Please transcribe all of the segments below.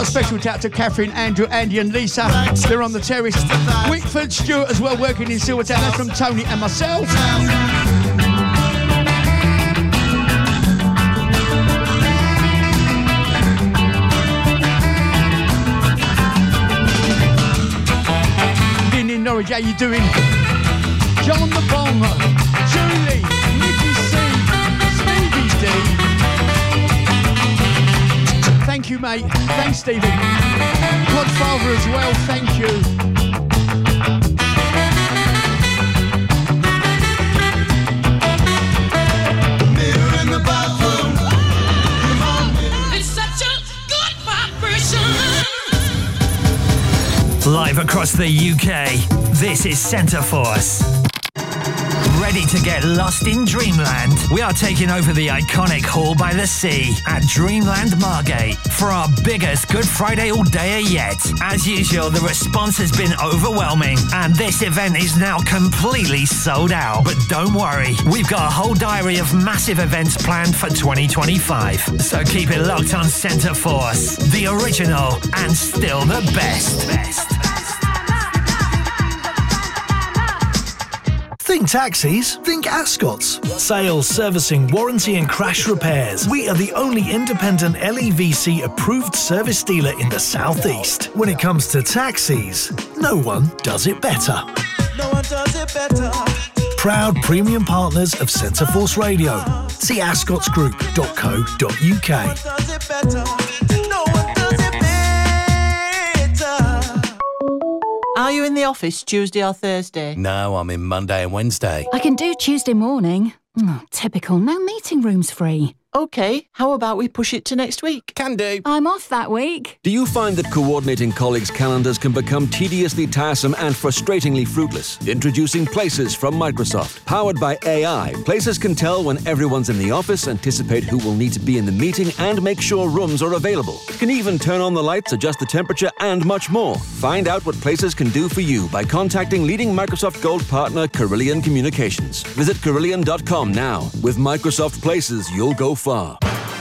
got a special shout to Catherine, Andrew, Andy and Lisa. They're on the terrace. Wickford, Stuart as well, working in Silvertown. That's from Tony and myself. In Norwich, how you doing? John the Bomber, Julie, Nicky C, Stevie D. Thank you, mate. Thanks, Stevie. Podfather as well, thank you. Mirror in the bathroom. It's such a good vibration. Live across the UK, this is Centre Force. Ready to get lost in Dreamland? We are taking over the iconic Hall by the Sea at Dreamland Margate for our biggest Good Friday all-dayer yet. As usual, the response has been overwhelming, and this event is now completely sold out. But don't worry, we've got a whole diary of massive events planned for 2025. So keep it locked on Centre Force, the original and still the best. Think taxis? Think Ascot's. Sales, servicing, warranty and crash repairs. We are the only independent LEVC approved service dealer in the Southeast. When it comes to taxis, no one does it better. No one does it better. Proud premium partners of Centre Force Radio. See ascotsgroup.co.uk. Does it better. No one does it better. Are you in the office Tuesday or Thursday? No, I'm in Monday and Wednesday. I can do Tuesday morning. Oh, typical, no meeting rooms free. OK, how about we push it to next week? Can do. I'm off that week. Do you find that coordinating colleagues' calendars can become tediously tiresome and frustratingly fruitless? Introducing Places from Microsoft. Powered by AI, Places can tell when everyone's in the office, anticipate who will need to be in the meeting, and make sure rooms are available. Can even turn on the lights, adjust the temperature, and much more. Find out what Places can do for you by contacting leading Microsoft Gold partner Carillion Communications. Visit Carillion.com now. With Microsoft Places, you'll go far.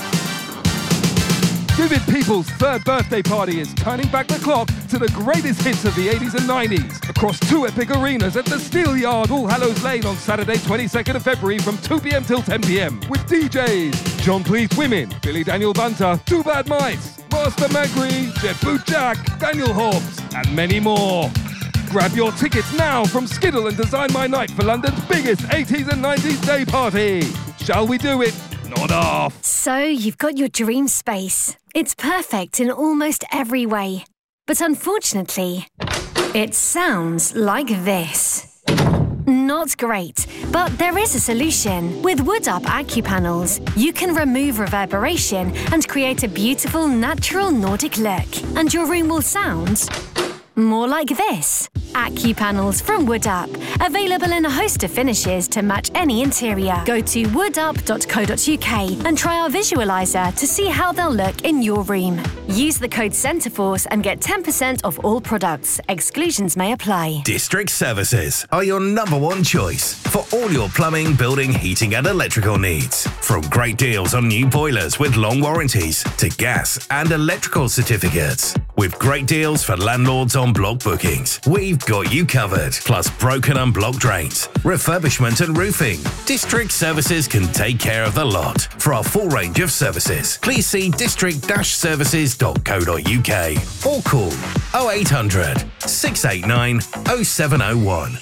Vivid People's third birthday party is turning back the clock to the greatest hits of the 80s and 90s across 2 epic arenas at the Steel Yard, All Hallows Lane on Saturday 22nd of February from 2 p.m. till 10 p.m. with DJs John Pleased Women, Billy Daniel Bunter, Two Bad Mice, Master Magri, Jet Boot Jack, Daniel Hobbs, and many more. Grab your tickets now from Skiddle and design my night for London's biggest 80s and 90s day party. Shall we do it? Not off. So you've got your dream space. It's perfect in almost every way. But unfortunately, it sounds like this. Not great, but there is a solution. With Wood Up AccuPanels, you can remove reverberation and create a beautiful, natural Nordic look. And your room will sound more like this. AccuPanels from Wood Up. Available in a host of finishes to match any interior. Go to woodup.co.uk and try our visualizer to see how they'll look in your room. Use the code CENTREFORCE and get 10% off all products. Exclusions may apply. District Services are your #1 choice for all your plumbing, building, heating and electrical needs. From great deals on new boilers with long warranties to gas and electrical certificates. With great deals for landlords on block bookings, we've got you covered. Plus broken and blocked drains, refurbishment and roofing. District Services can take care of the lot. For our full range of services, please see district-services.co.uk or call 0800 689 0701.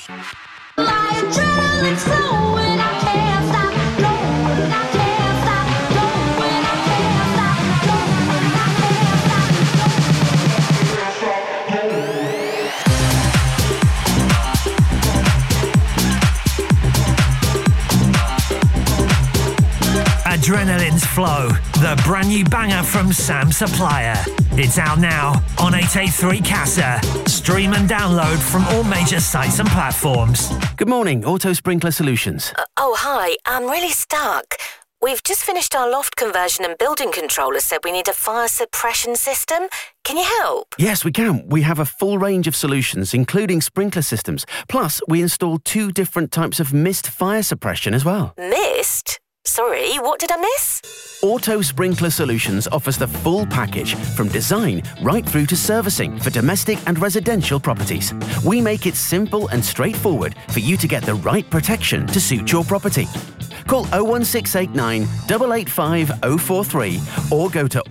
Adrenaline's Flow, the brand new banger from Sam Supplier. It's out now on 883 Casa. Stream and download from all major sites and platforms. Good morning, Auto Sprinkler Solutions. Hi, I'm really stuck. We've just finished our loft conversion and building controller said we need a fire suppression system. Can you help? Yes, we can. We have a full range of solutions, including sprinkler systems. Plus, we installed 2 different types of mist fire suppression as well. Mist? Sorry, what did I miss? Auto Sprinkler Solutions offers the full package from design right through to servicing for domestic and residential properties. We make it simple and straightforward for you to get the right protection to suit your property. Call 01689 885 043 or go to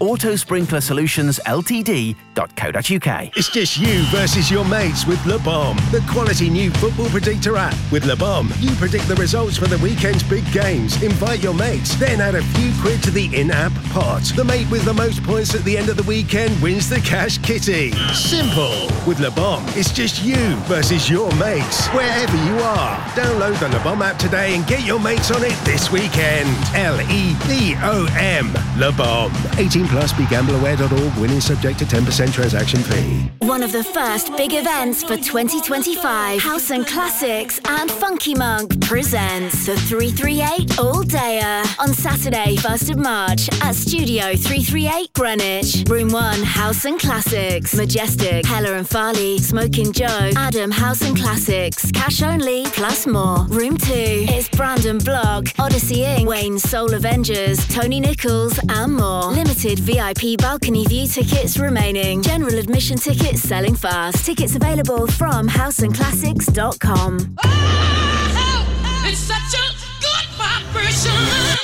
autosprinklersolutionsLtd.co.uk. It's just you versus your mates with Le Bomb, the quality new football predictor app. With Le Bomb, you predict the results for the weekend's big games, invite your mates, then add a few quid to the in-app pot. The mate with the most points at the end of the weekend wins the cash kitty. Simple. With Le Bomb, it's just you versus your mates, wherever you are. Download the Le Bomb app today and get your mates on it this weekend. LEBOM. Le Bomb. 18 plus. BeGambleAware.org. Winning subject to 10% transaction fee. One of the first big events for 2025. House and Classics and Funky Monk presents the 338 All Dayer on Saturday, 1st of March at Studio 338 Greenwich. Room 1, House and Classics. Majestic, Hella and Farley, Smoking Joe, Adam House and Classics. Cash only, plus more. Room 2, it's Brandon Block, Odyssey Inc., Wayne's Soul Avengers, Tony Nichols and more. Limited VIP balcony view tickets remaining. General admission tickets selling fast. Tickets available from houseandclassics.com. It's such a good vibration.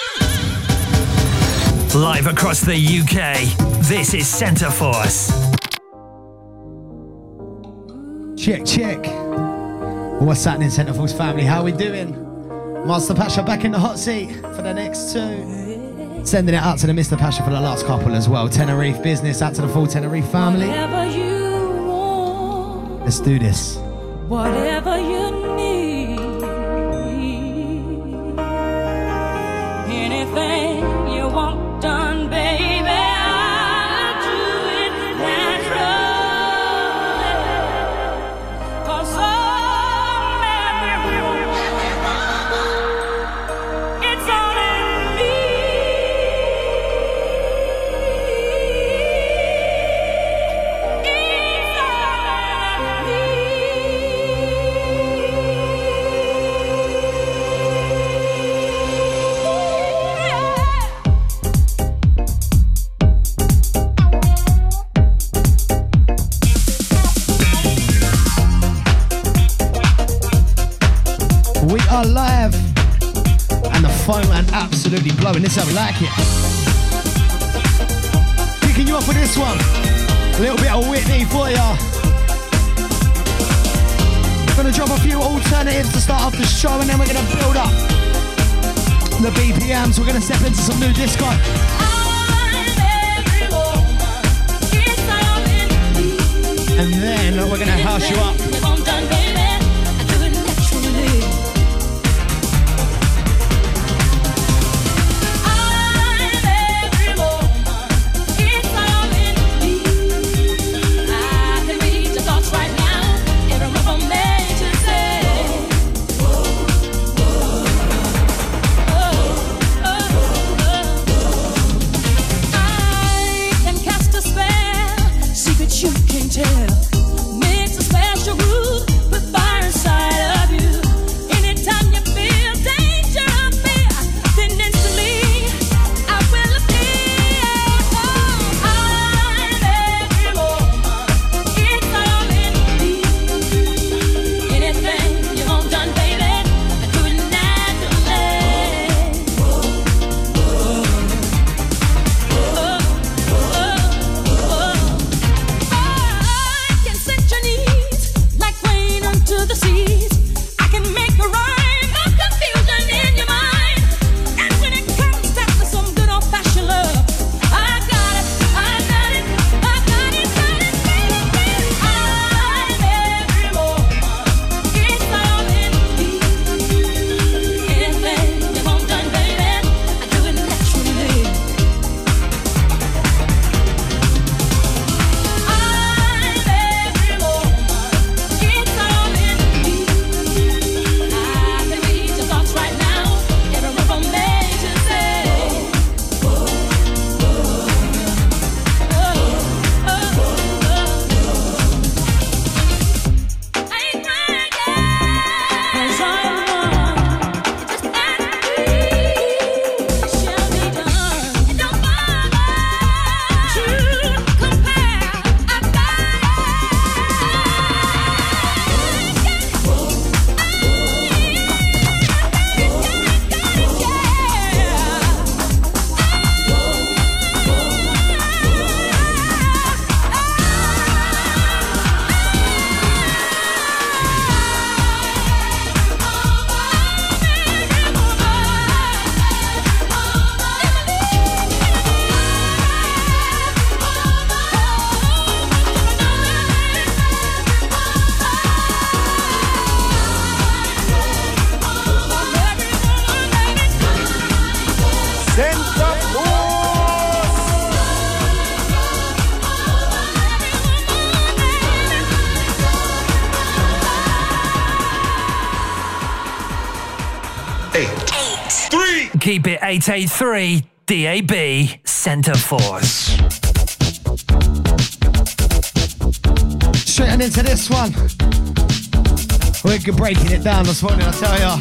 Live across the UK, this is Centre Force. Check. What's happening, Centre Force family? How we doing? Master Pasha back in the hot seat for the next two. Sending it out to the Mr. Pasha for the last couple as well. Tenerife business, out to the full Tenerife family. Whatever you want, let's do this. whatever you need, anything you want done, baby, I'll do it naturally. 'Cause it's all in me. It's all in me. We are live, and the phone line absolutely blowing. This how we like it. Kicking you off with this one. A little bit of Whitney for ya. Gonna drop a few alternatives to start off the show, and then we're gonna build up the BPMs. We're gonna step into some new disco. And then we're gonna house you up. You can tell, makes a special groove. 883. Keep it 883 DAB Centre Force. Straight on into this one. We're breaking it down this morning, I tell ya.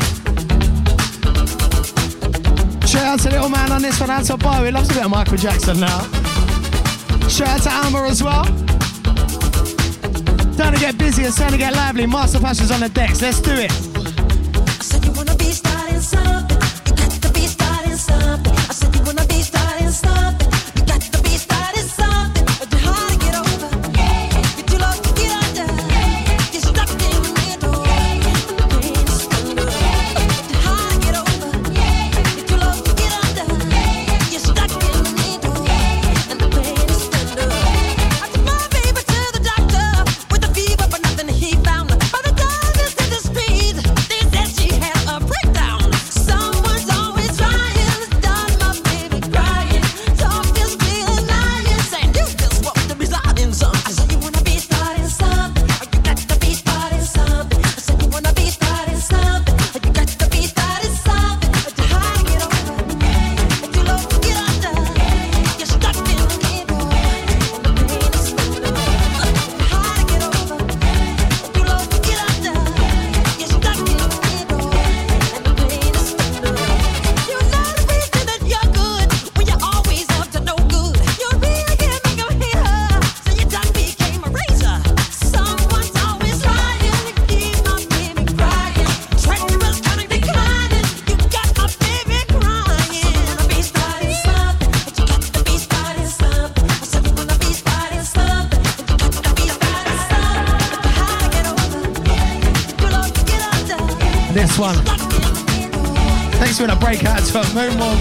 Straight out to Little Man on this one, out to Bo. He loves a bit of Michael Jackson now. Straight out to Alma as well. Time to get busy, it's time to get lively. Master Passion's on the decks, let's do it. I said you wanna be starting something. You got to be starting something. I said you wanna be starting something. You got to be starting something. But you're hard to get over. You're too low to get under. You're stuck in the middle. The pain is thunder. You're hard to get over. You're too low to get under. You're stuck in the middle. And the pain is thunder. I took my baby to the doctor with a fever, but nothing he found. By the time this hit the street, they said she had a breakdown. Someone's always trying, done my baby crying. Talk is feeling lying, saying you just want to be starting something. I said you wanna be starting something, or you got to be starting something. I said you wanna be starting something, or you got to be starting something. But you're hard to get over, but you're low to get under. You're stuck in the middle, and the pain is thunder. You're hard to get over, but you're low to get under. You're stuck in the middle, and the pain is thunder. You're not a reason that you're good when you're always up to no good. You're real, can't make 'em hate her, so your tongue became a razor. Someone's always trying to keep my baby crying. Treacherous, cunning, declining. You got my baby crying. I wanna be starting something, but you got to be starting something. I said you wanna be starting something, but you got to be starting something. But you're hard to get over, you're low to get under. This one. Thanks for the breakout to a moonwalk.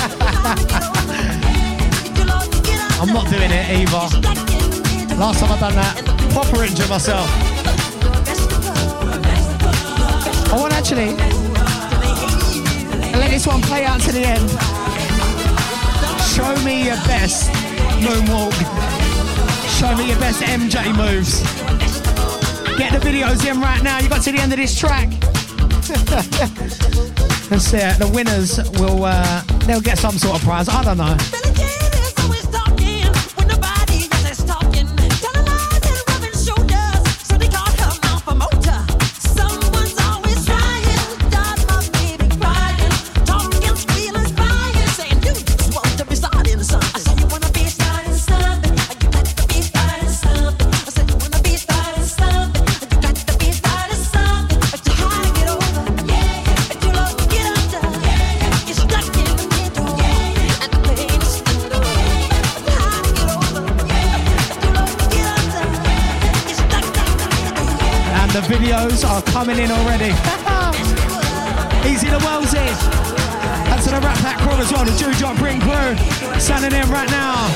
I'm not doing it either. Last time I done that, proper injured myself. I want actually let this one play out to the end. Show me your best moonwalk. Show me your best MJ moves. Get the videos in right now. You got to the end of this track. Let's see it. The winners will they'll get some sort of prize. I don't know. The videos are coming in already. Easy the Wellsy. And to the Rat Pack crew as well, the Jew John Bring crew. Standing in right now.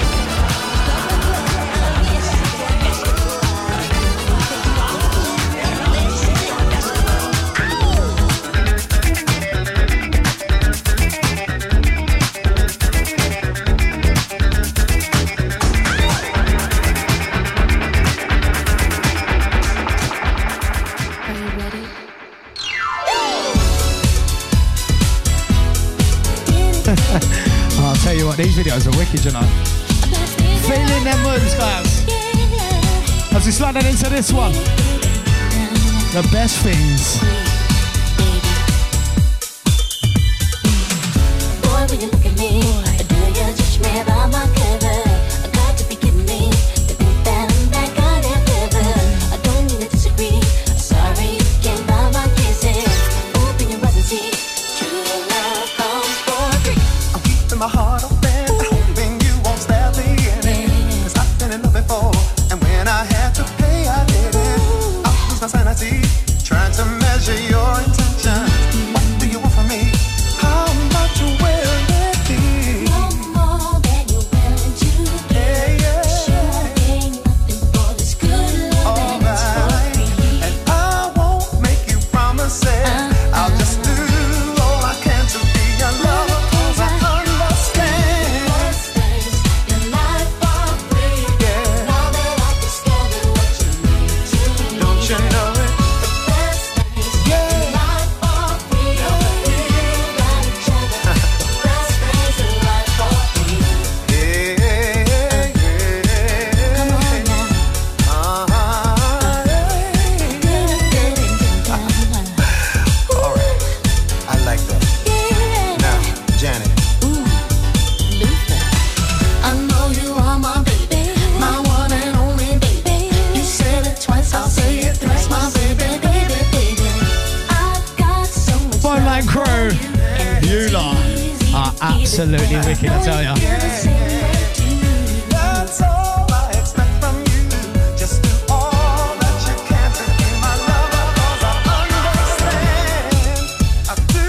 I'll tell you what, these videos are wicked, you know. Feeling them moves, guys. As we slide into this one. The best things. Boy, when you look at me, do you judge me about my cover? I got to be kidding me. To think that I'm that kind of clever. I don't mean to disagree. I'm sorry you can't buy my kisses. Open your eyes and see. True love comes for free. I'm keeping my heart open, hoping you won't stab me in it. 'Cause I've been in love before, and when I had to pay, I did it. I lose my sanity, trying to measure your intention. What do you want from me? How much will it are absolutely wicked, I tell ya. That's all I expect from you. Just do all that you can to be my lover, 'cause I understand. I do.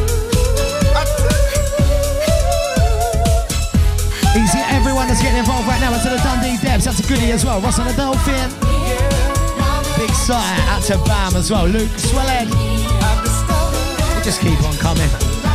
Easy, everyone that's getting involved right now. Out to the Dundee Debs, out to Goody as well. Ross on the Dolphin. Big Sight, out to Bam as well. Luke Swellhead. We just keep on coming.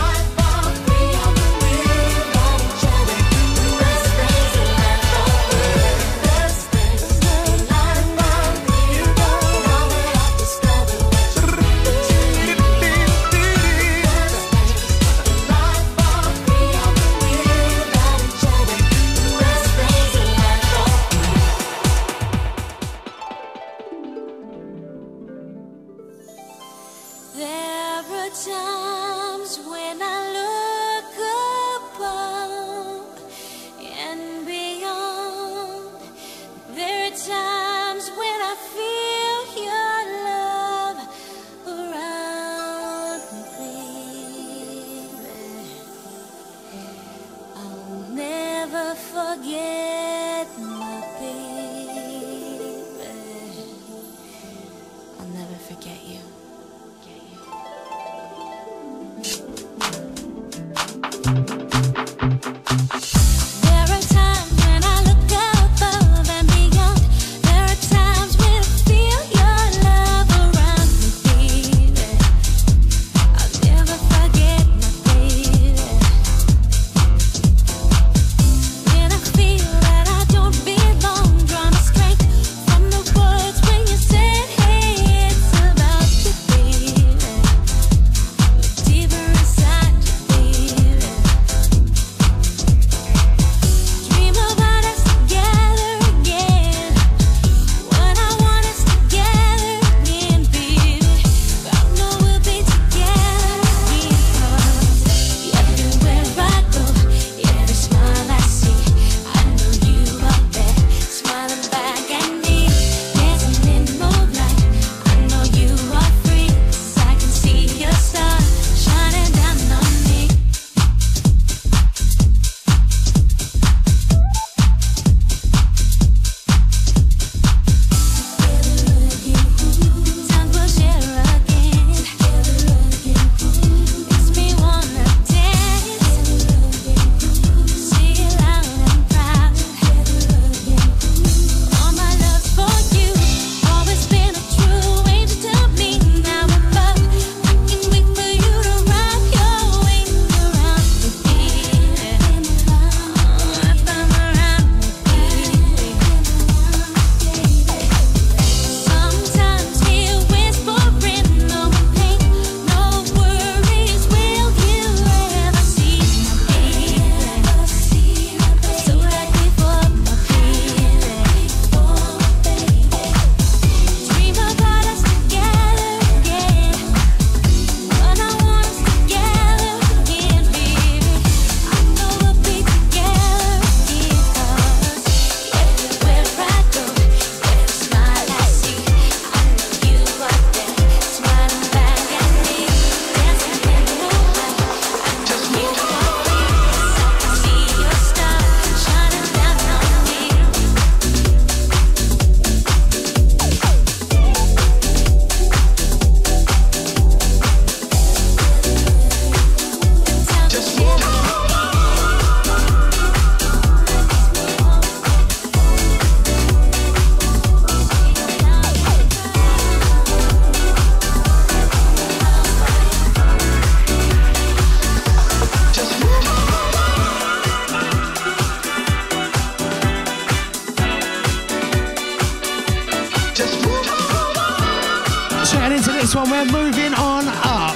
We're moving on up.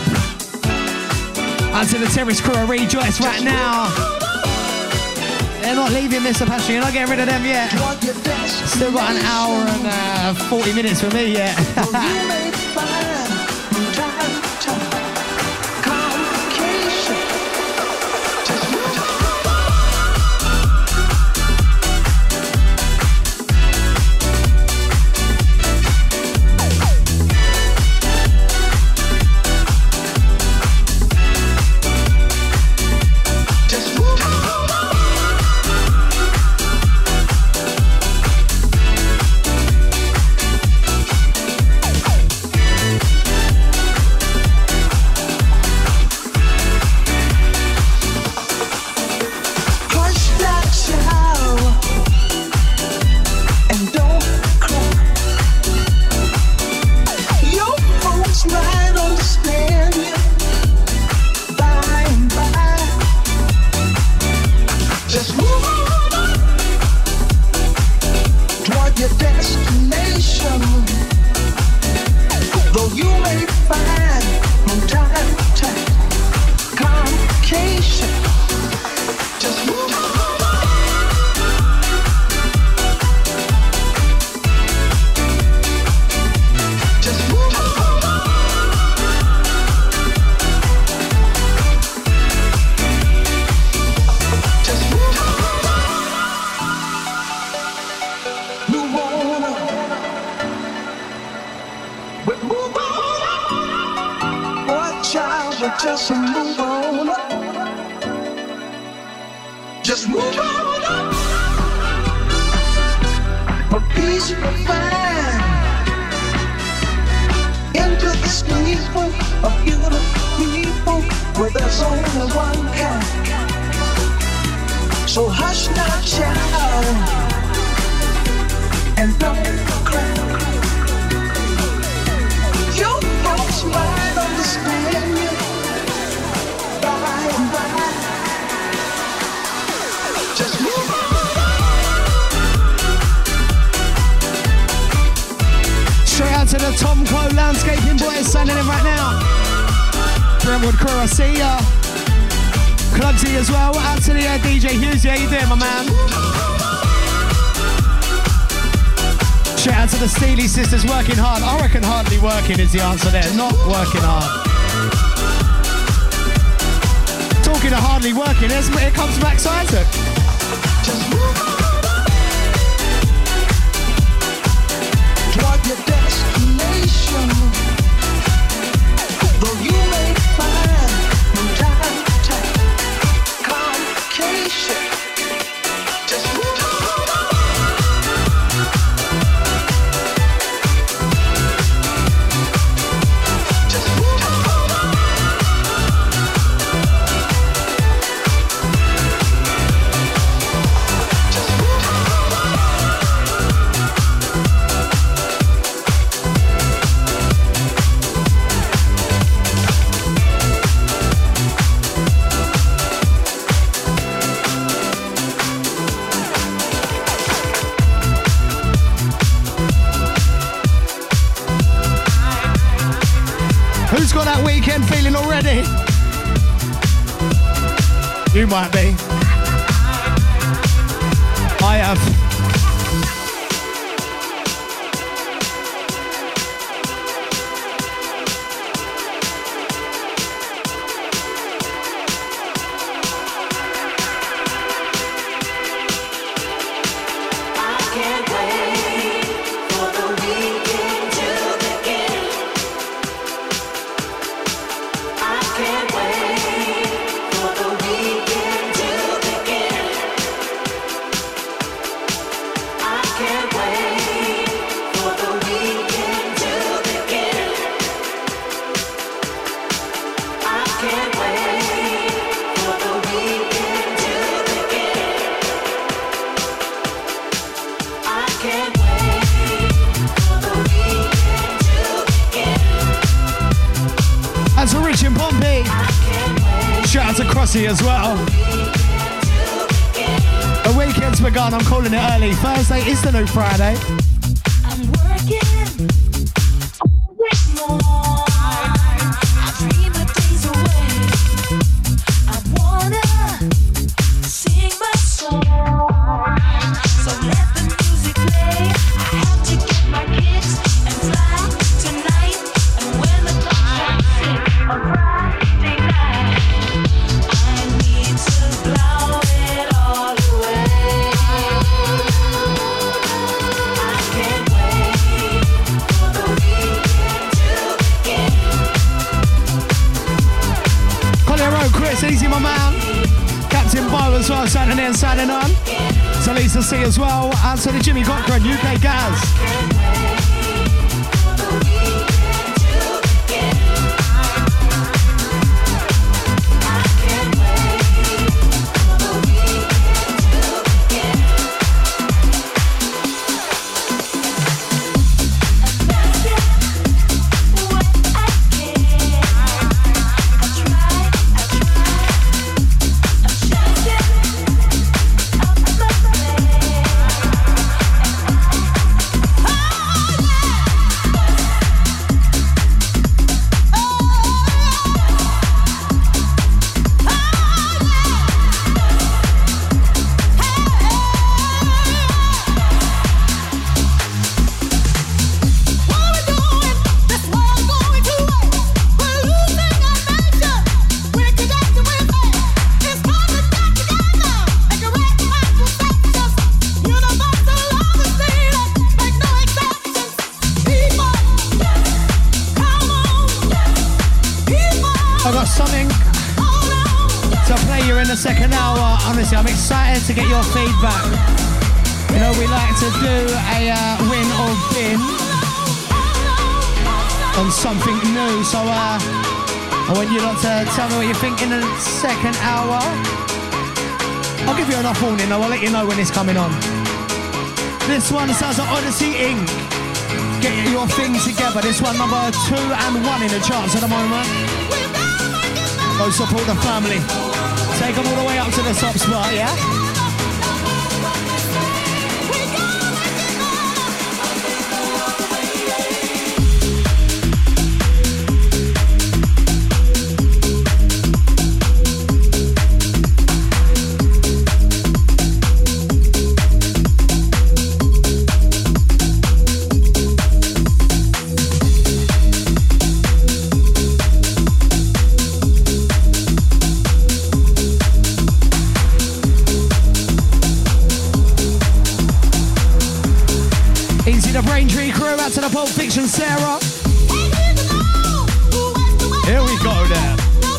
Onto the Terrace crew of Rejoice right now. They're not leaving, Mr. Passion. You're not getting rid of them yet. Still got an hour and 40 minutes for me yet. find from time to time complication. Just move on. Just move on. Just move on. Move on up. Well, move on up. Boy, child, but just move on up. Just move on up. For peace you find into the steeple of beautiful people where there's only one kind. So hush now, child, and don't cry. Your folks might understand you by and by. Just move on. Straight out to the Tom Quo Landscaping Boys signing in right now. Brentwood crew, I see ya. Clugsy as well. Out to the DJ Hughes. How you doing, my man? Straight out to the Steely sisters working hard. I reckon hardly working is the answer there. Not working hard. Talking of hardly working, here comes Max Isaac. Toward your destination, though you may find from time to time complication. Just move on. Just move on. Just move on. Who's got that weekend feeling already? You might be. I have. That's a Rich and Pompey. Shout out to Crossy as well. The weekend's begun, I'm calling it early. Thursday is the new Friday. I'm working always more. I dream of days away. I wanna sing my song. So let the music play. I have to get my kicks and fly tonight. And when the clock strikes 6 on Friday night, I need to blow it all away. I can't wait for the weekend to begin. Collier Road, Chris, easy my man. Captain Bo as well, signing in, signing on. To Lisa C as well, and to the Jimmy Cochran, UK Gaz. Oh, I've got something to play you in the second hour. Honestly, I'm excited to get your feedback. You know, we like to do a win or bin on something new. So I want you lot to tell me what you think in the second hour. I'll give you enough warning though. I'll let you know when it's coming on. This one sounds like Odyssey Inc. Get your thing together. This one number 2 and 1 in the charts at the moment. Go support the family. Take them all the way up to the top spot, yeah? To the Pulp Fiction, Sarah. Here we go there.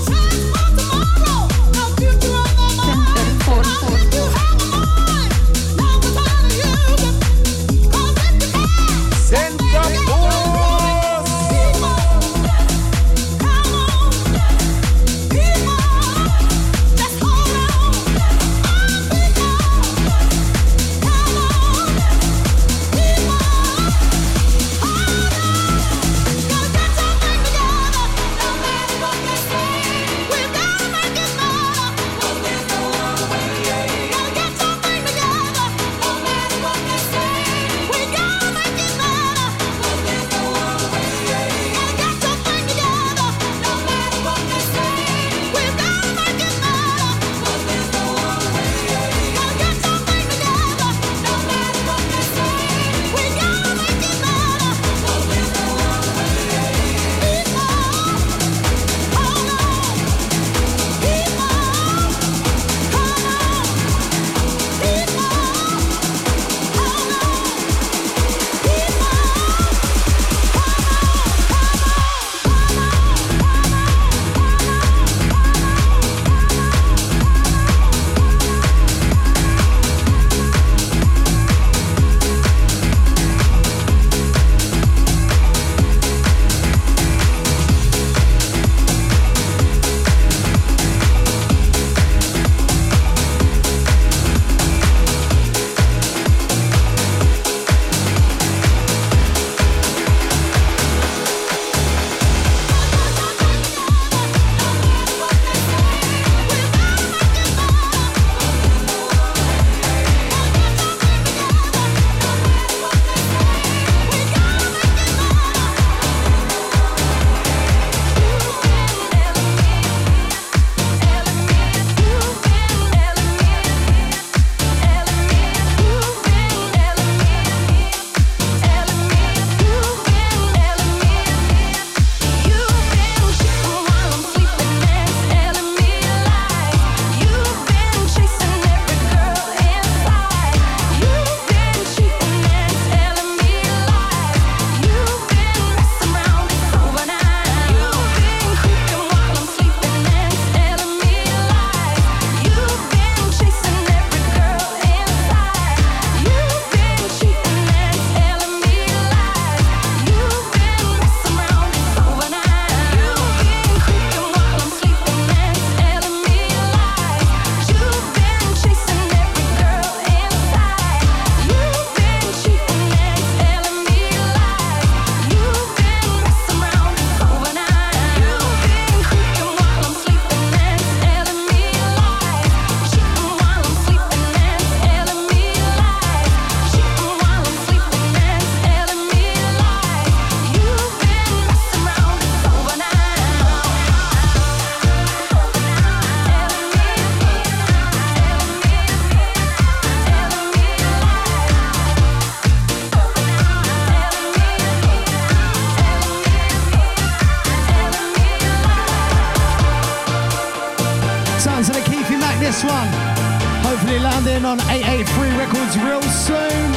this one. Hopefully landing on 883 Records real soon.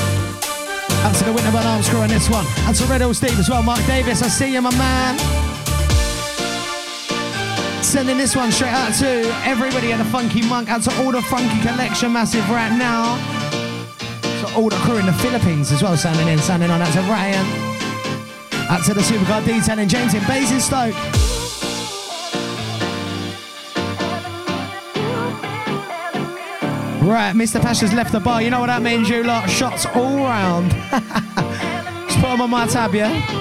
Out to the Winterburn Arms crew on this one. And to Red Hill Steve as well. Mark Davis, I see you, my man. Sending this one straight out to everybody at the Funky Monk, out to all the Funky Collection Massive right now. To all the crew in the Philippines as well, sounding on. Out to Ryan. Out to the Supercar Detailing, James in Basingstoke. Right, Mr. Pasha's left the bar. You know what that means, you lot? Shots all round. Just put them on my tab, yeah?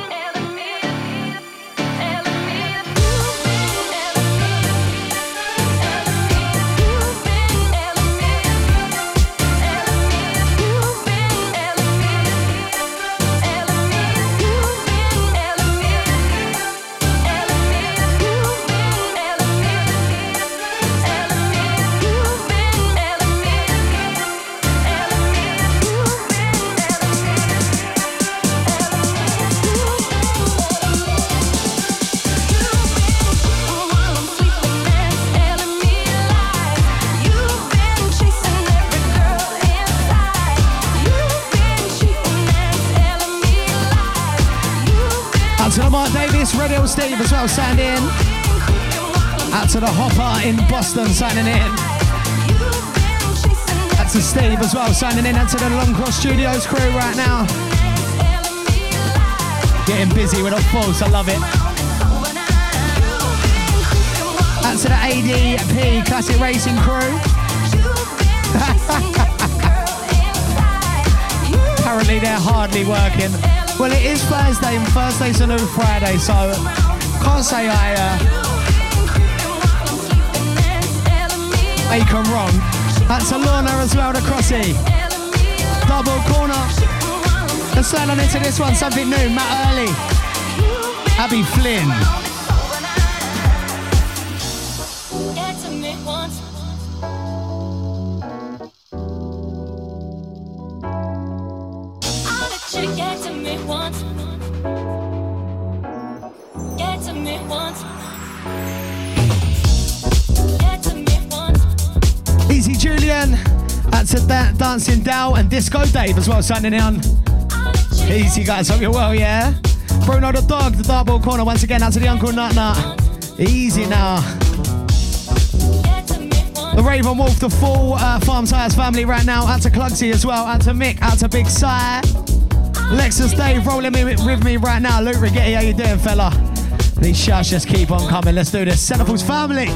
Red Hill Steve as well, signing in. Out to the Hopper in Boston, signing in. Out to Steve as well, signing in. Out to the Long Cross Studios crew right now. Getting busy with all falls, I love it. Out to the ADP Classic Racing crew. Apparently they're hardly working. Well, it is Thursday, and Thursday's a new Friday, so can't say I make them wrong. That's a Lorna as well, the Crossy. Double corner. Let's slide on into this one, something new. Matt Early. Abby Flynn. Easy Julian, that's a Dancing Dal and Disco Dave as well, signing in. Easy guys, hope you're well, yeah? Bruno the Dog, the Dartboard Corner, once again, out to the Uncle Nut Nut. Easy now. The Raven Wolf, the full Farm Tires family right now, out to Clugsy as well, out to Mick, out to Big Si. Lexus Dave rolling with me right now. Luke Rigetti, how you doing, fella? These shots just keep on coming. Let's do this. Centerfall's family.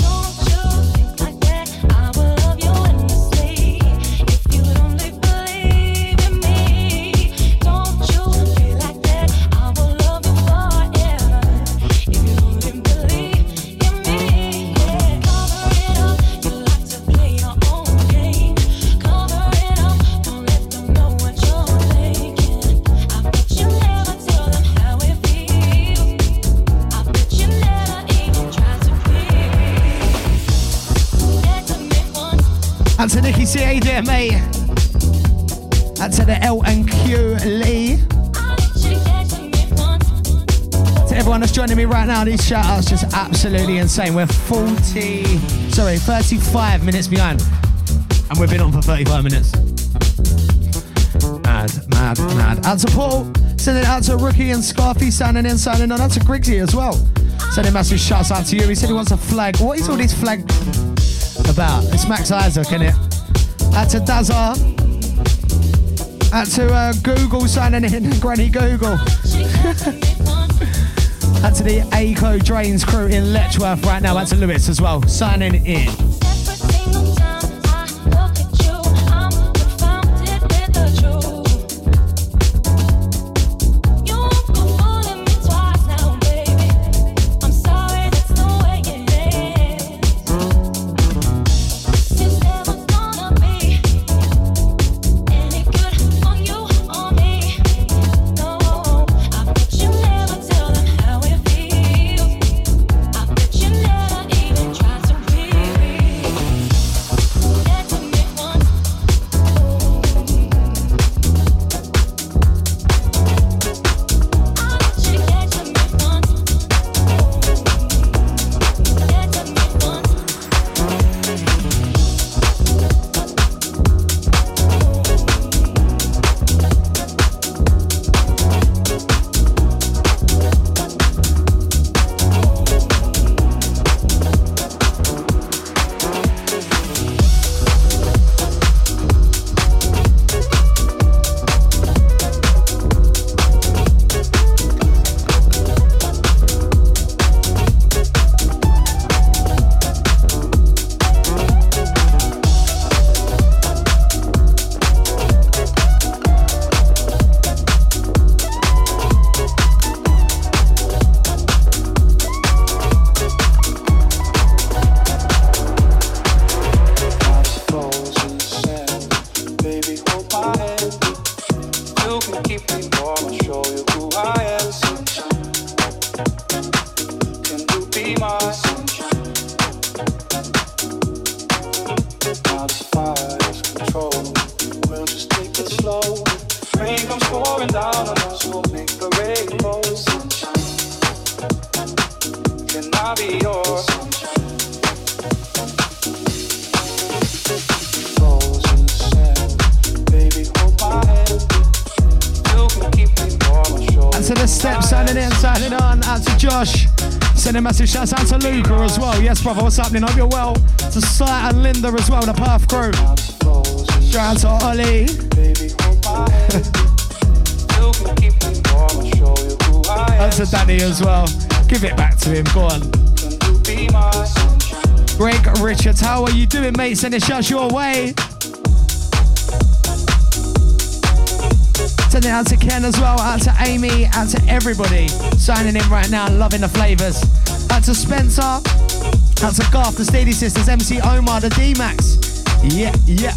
That's to Nikki C.A. there, mate. That's to the L&Q Lee. To everyone that's joining me right now, these shout-outs just absolutely insane. We're 35 minutes behind. And we've been on for 35 minutes. Mad. Out to Paul. Sending it out to Rookie and Scarfy, signing on. Out to Griggsy as well. Sending massive shouts out to you. He said he wants a flag. What is all this flag about? It's Max Isaac, isn't it? Out to Dazza. Out to Google signing in, Granny Google. Out to the ACO Drains crew in Letchworth right now. Out to Lewis as well, signing in. Sending massive shouts out to Luca as well. Yes, brother, what's happening? Hope you're well. To Sight and Linda as well, the Perth crew. Shout out to Ollie. That's to Danny as well. Give it back to him, go on. Greg Richards, how are you doing, mate? Sending shouts your way. Sending out to Ken as well, out to Amy, out to everybody signing in right now, loving the flavours. Out to Spencer, out to Garth, the Steady Sisters, MC Omar, the D-Max. Yeah, yeah.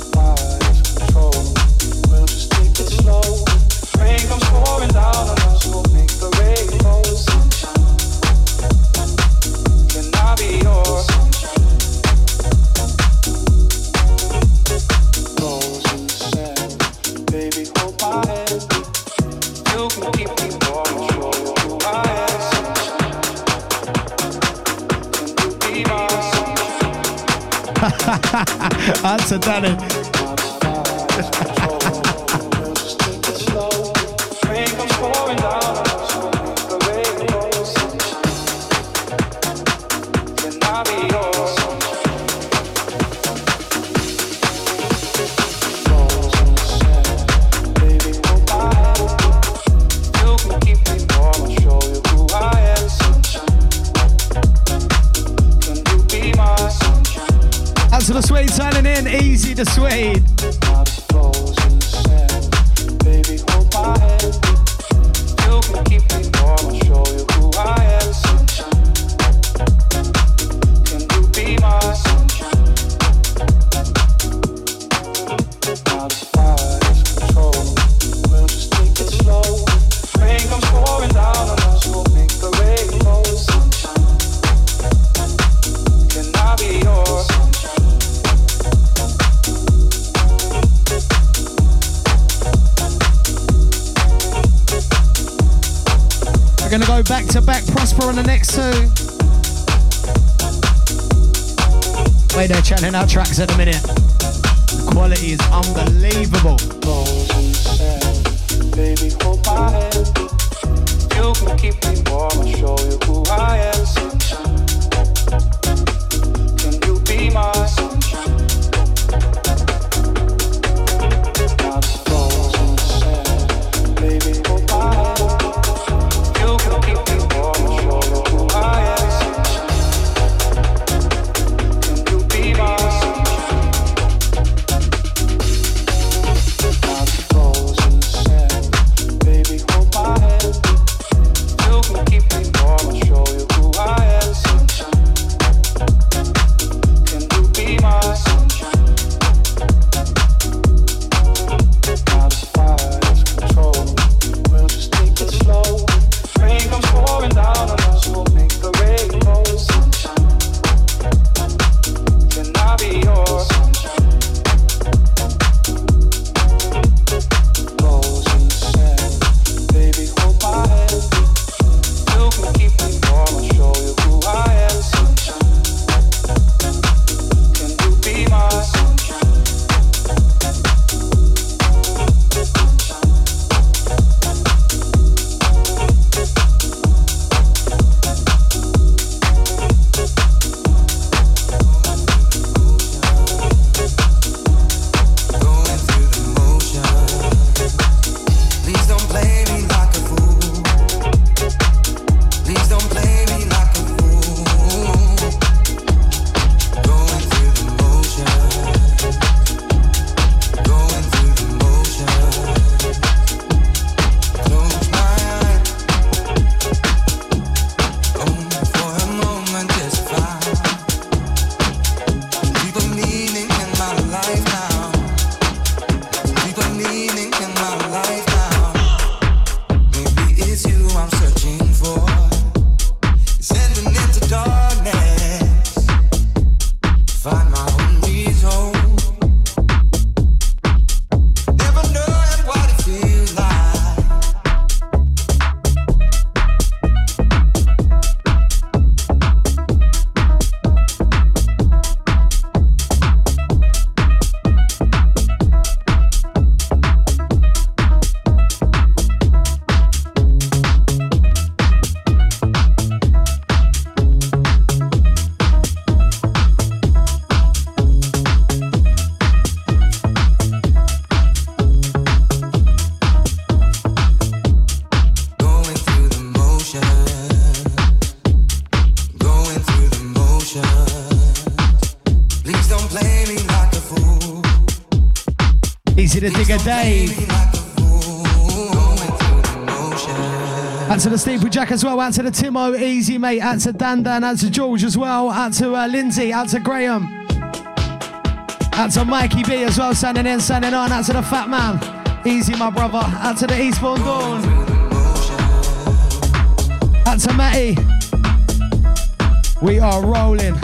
We'll just take it slow. Rain comes pouring down on us, we'll make the rain go sunshine. Can I be yours? Rose in the sand, baby, hold my hand. You can keep me warm, I'll show you who I am. That's a Danny. To the Swede signing in, easy to Swede. Baby, hold my hand. You can keep me warm, I'll show you who I am. Sunshine. Can you be my sunshine? Now the fire is controlled. We'll just take it slow. Rain comes pouring down on us, we'll make the rain go sunshine. Can I be yours? We're going to go back to back, Prosper on the next two. Wait, they're chanting out tracks at the minute. The quality is unbelievable. Baby, hold my hand. You can keep me warm, I'll show you who I am. Sunshine. Can you be my sunshine? Now the stars in the sand. Baby, hold my hand. You can keep me warm, I'll show you who I am. Can you be my sunshine? Now the stars in the sand. Baby, hold my hand. You can keep me warm, I'll show you who I am. Sunshine. Can you be my sunshine? Now the fire is controlled. We'll just take it slow. Rain comes pouring down on us, we'll make the rain go sunshine. Can I be yours? Rose in the sand, baby, hold my hand. You can keep me warm, I'll show you who I am. Sunshine. Can you be my sunshine? the digger Dave. Out to the Steeple Jack as well. Out to the Timo, easy mate. Out to Dan, out to George as well. Out to Lindsay, out to Graham. Out to Mikey B as well, standing in, standing on. Out to the Fat Man, easy my brother. Out to the Eastbourne Dawn. Out to Matty. We are rolling.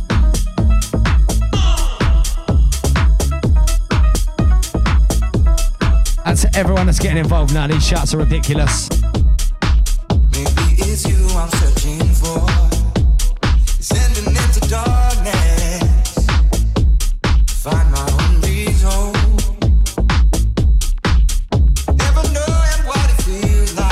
And to everyone that's getting involved now, these shots are ridiculous. Maybe it's you I'm searching for. Sending into darkness. Find my own reason. Never knowing what it feels like.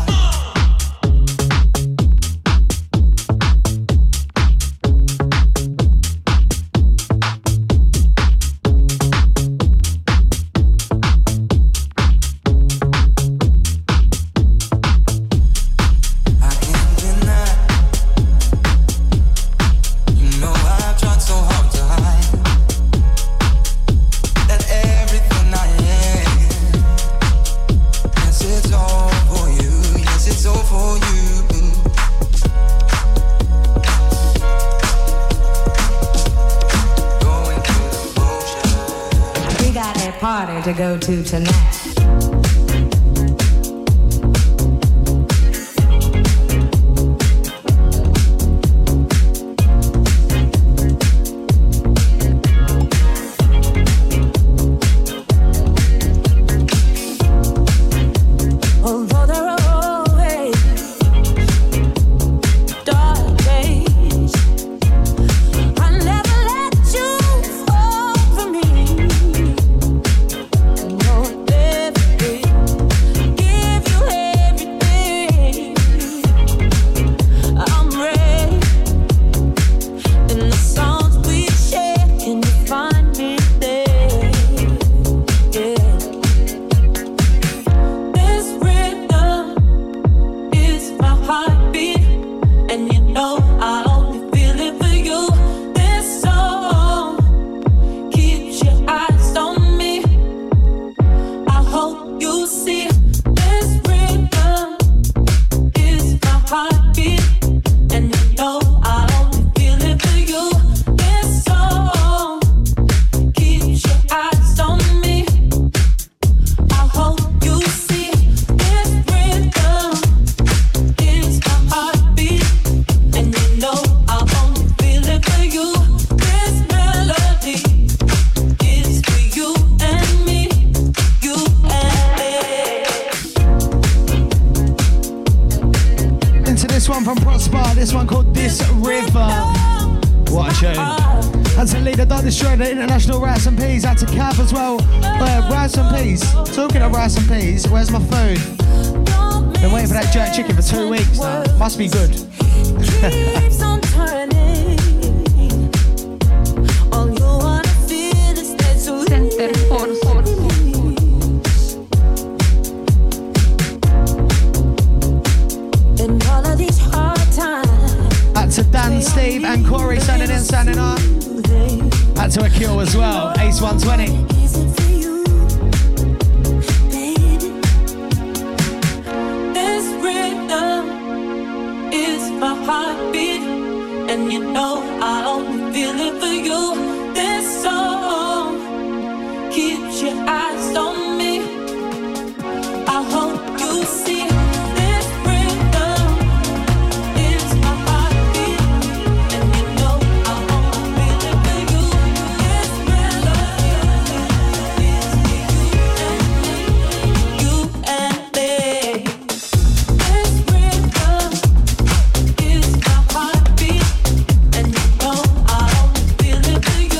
To go to tonight. Although there are always dark days, I never let you fall for me. International Rice and Peas, out to Cav as well. Rice and Peas. Talking of rice and peas, where's my food? Been waiting for that jerk chicken for 2 weeks now. Must be good. Out to Dan, Steve and Corey standing in, standing on. Out to Akil as well, Ace 120. This rhythm is my heartbeat, and you know I only feel it for you. This song keeps your eyes on me. I hope you see. Feel it for you.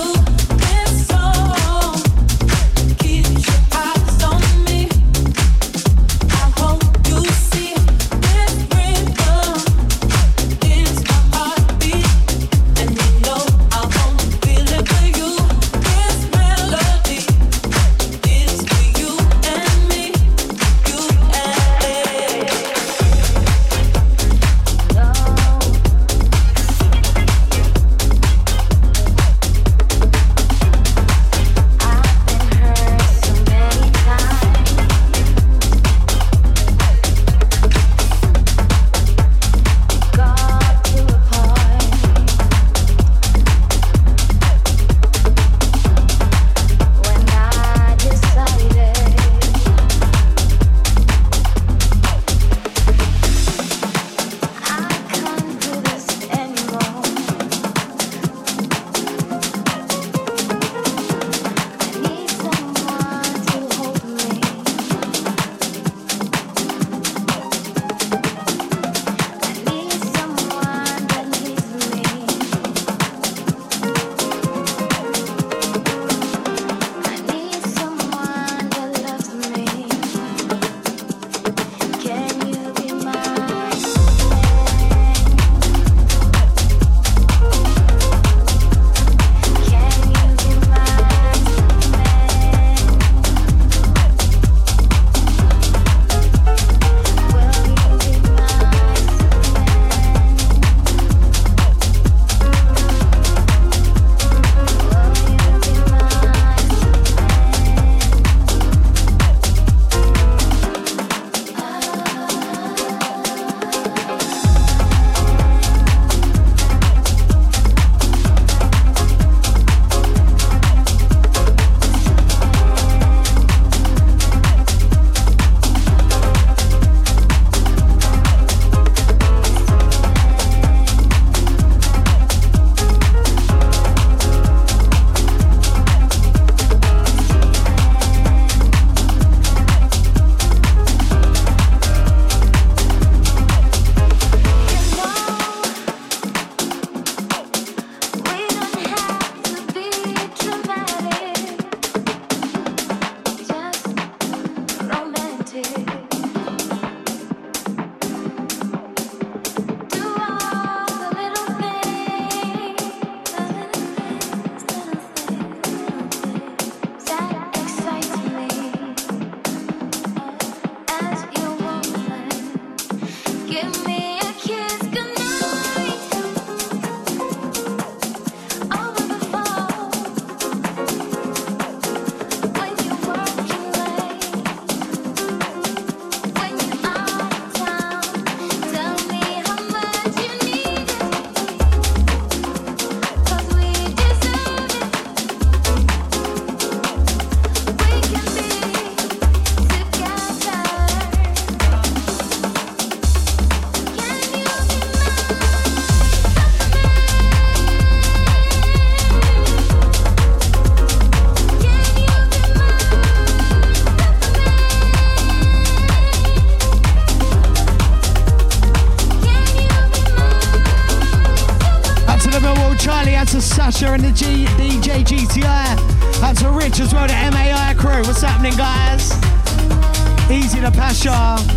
Charlie, out to Sasha and the DJ GTI. Out to Rich as well, the MAI crew. What's happening, guys? Easy to Pasha.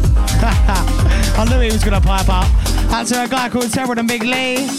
I knew he was going to pipe up. Out to a guy called Terrell and Big Lee.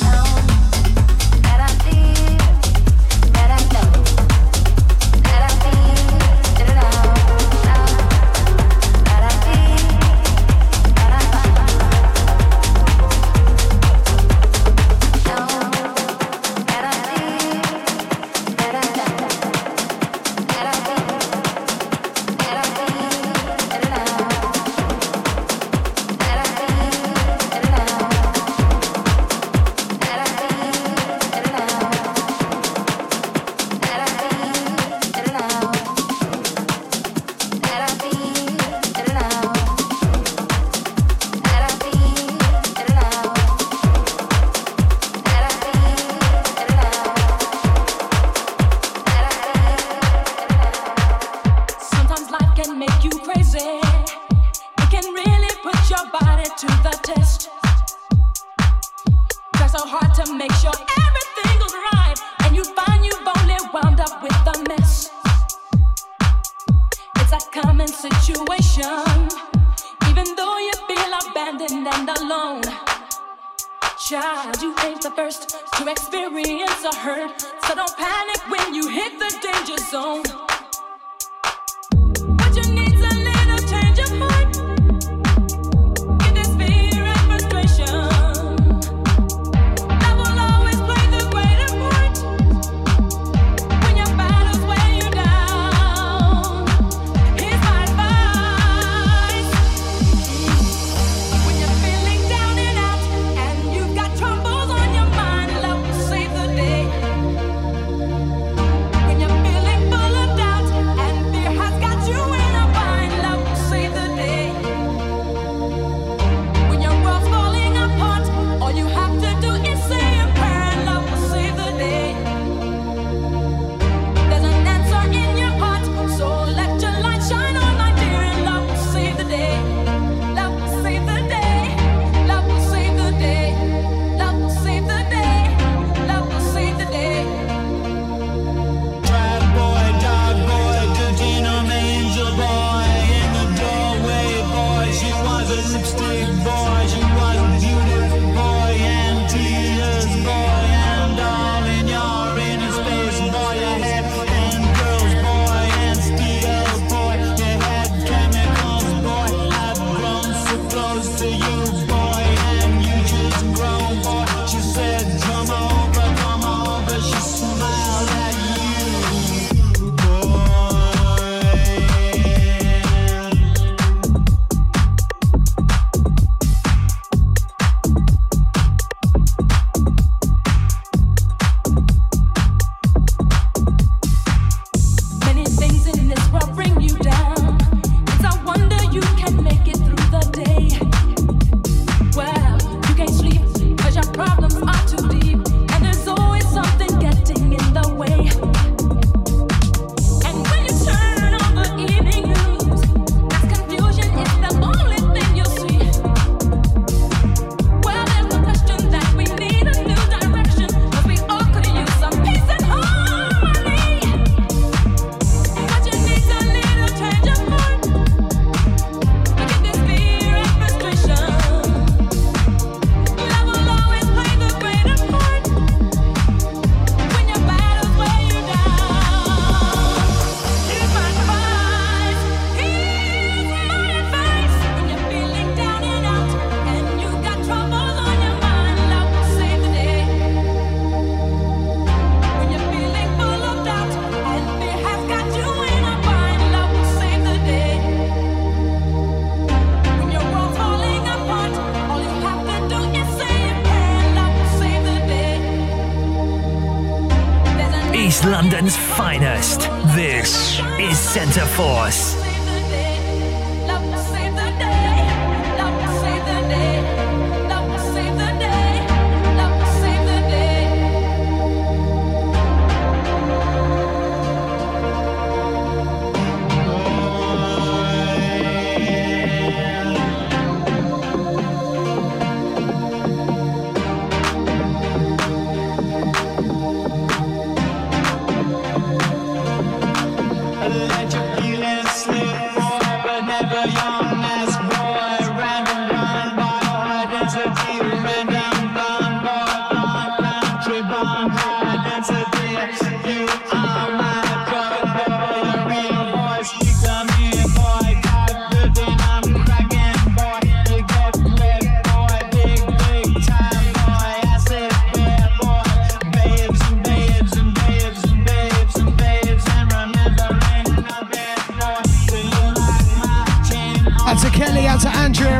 East London's finest. This is Centre Force.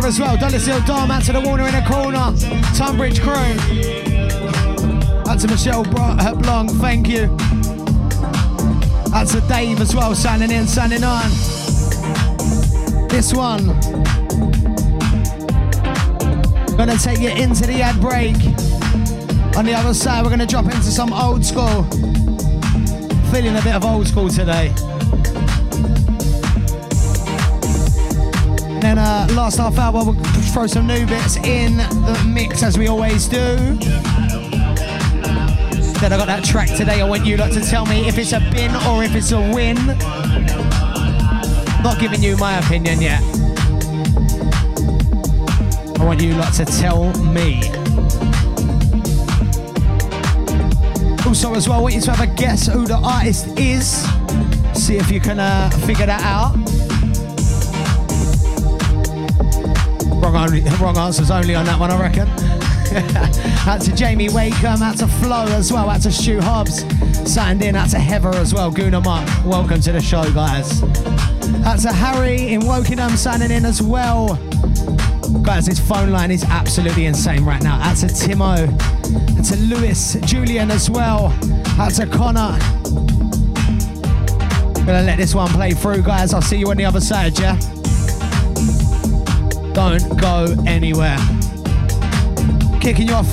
as well. Dullicil Dom, out to the Warner in the corner. Tunbridge crew. Out to Michelle Blanc, thank you. Out to Dave as well, signing in, signing on. This one. Gonna take you into the ad break. On the other side, we're gonna drop into some old school. Feeling a bit of old school today. And then last half hour, we'll throw some new bits in the mix as we always do. Then I got that track today. I want you lot to tell me if it's a bin or if it's a win. Not giving you my opinion yet. I want you lot to tell me. Also as well, I want you to have a guess who the artist is. See if you can figure that out. Wrong answers only on that one, I reckon. Out to Jamie Wakeham, out to Flo as well, out to Stu Hobbs, signed in, out to Heather as well, Guna Mark, welcome to the show, guys. Out to Harry in Wokingham, signing in as well. Guys, this phone line is absolutely insane right now. Out to Timo, out to Lewis, Julian as well, out to Connor. Gonna let this one play through, guys. I'll see you on the other side, yeah? Don't go anywhere. Kicking you off